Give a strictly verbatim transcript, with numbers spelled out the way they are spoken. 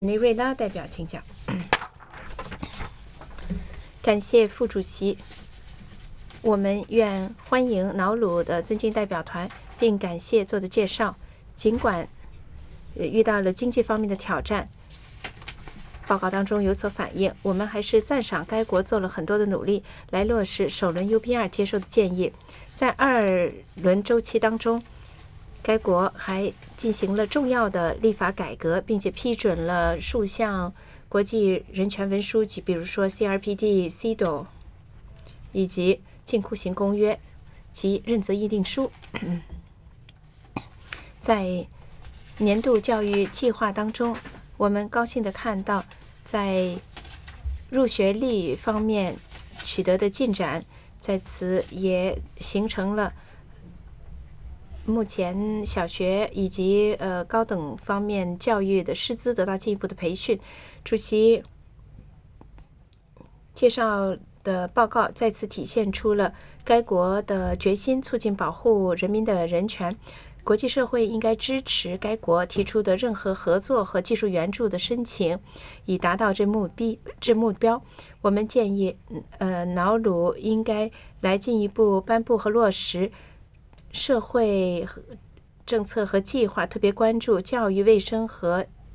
内瑞拉代表，请讲。感谢副主席，我们愿欢迎瑙鲁的尊敬代表团，并感谢做的介绍。尽管遇到了经济方面的挑战，报告当中有所反映，我们还是赞赏该国做了很多的努力来落实首轮 U P R 接受的建议。在二轮周期当中，该国还进行了重要的立法改革，并且批准了数项国际人权文书，及比如说 C R P D、C E D O 以及禁酷刑公约及认责议定书。在年度教育计划当中，我们高兴地看到，在入学率方面取得的进展，在此也形成了目前小学以及呃高等方面教育的师资得到进一步的培训。主席介绍的报告再次体现出了该国的决心，促进保护人民的人权。国际社会应该支持该国提出的任何合作和技术援助的申请，以达到这目标。这目标，我们建议，呃，瑙鲁应该来进一步颁布和落实社会政策和计划，特别关注教育、卫生和